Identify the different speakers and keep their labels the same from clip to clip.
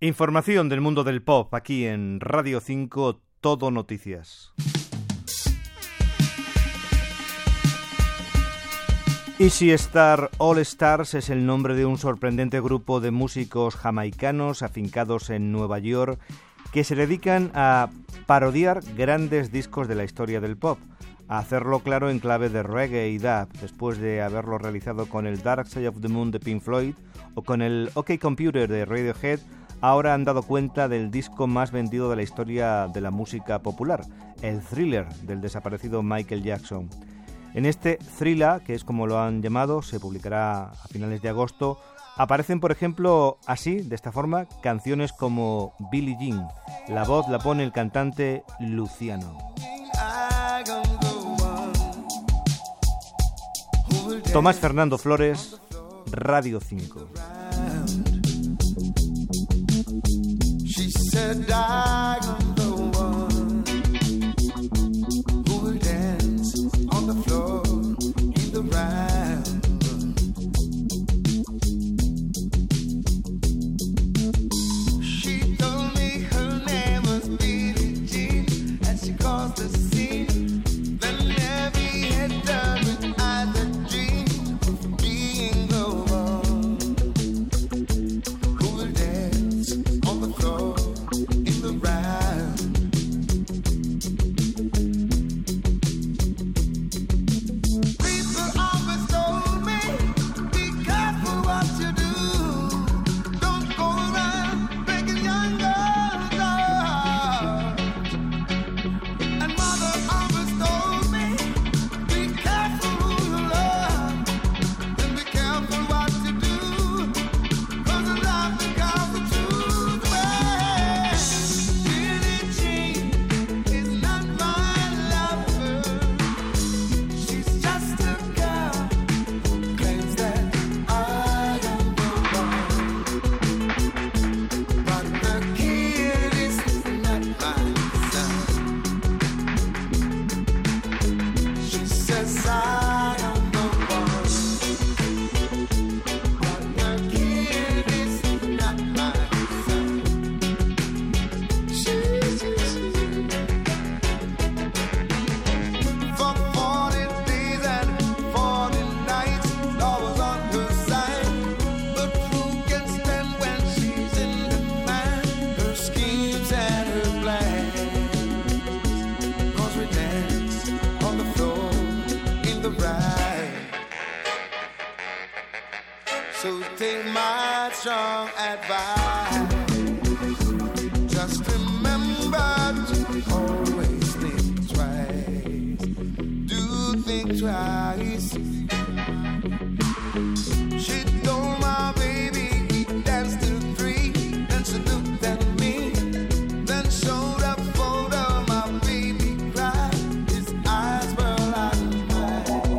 Speaker 1: Información del mundo del pop aquí en Radio 5, Todo Noticias. Easy Star All Stars es el nombre de un sorprendente grupo de músicos jamaicanos afincados en Nueva York que se dedican a parodiar grandes discos de la historia del pop, a hacerlo claro en clave de reggae y dub, después de haberlo realizado con el Dark Side of the Moon de Pink Floyd o con el OK Computer de Radiohead. Ahora han dado cuenta del disco más vendido de la historia de la música popular, el Thriller del desaparecido Michael Jackson. En este Thriller, que es como lo han llamado, se publicará a finales de agosto, aparecen, por ejemplo, así, de esta forma, canciones como Billie Jean. La voz la pone el cantante Luciano. Tomás Fernando Flores, Radio 5.
Speaker 2: Said I'm the one who will dance on the floor in the round. She told me her name was Billie Jean, and she caused the scene that never had done with either dream of being the one who will dance on the floor. So take my strong advice. Just remember to always think twice. Do think twice. She told my baby he danced till 3. Then she looked at me. Then showed a photo. My baby cried. His eyes were like mine.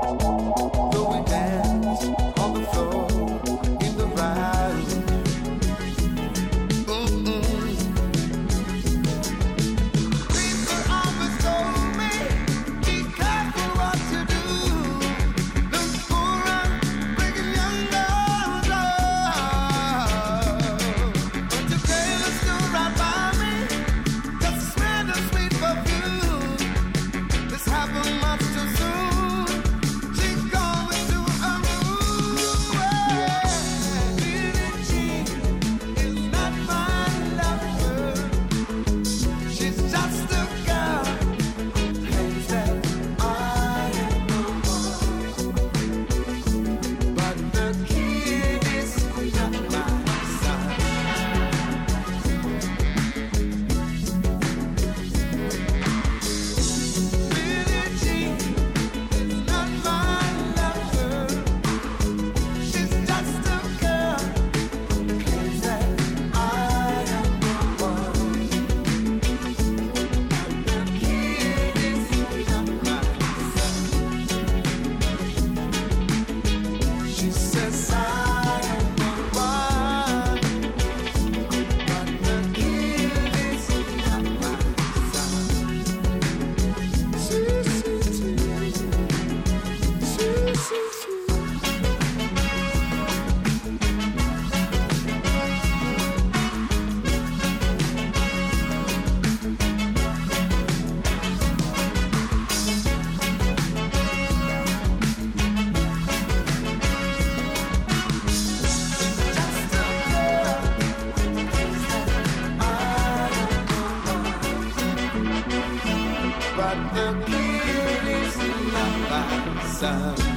Speaker 2: Though we danced on the floor in the rise. the kitties in my sun.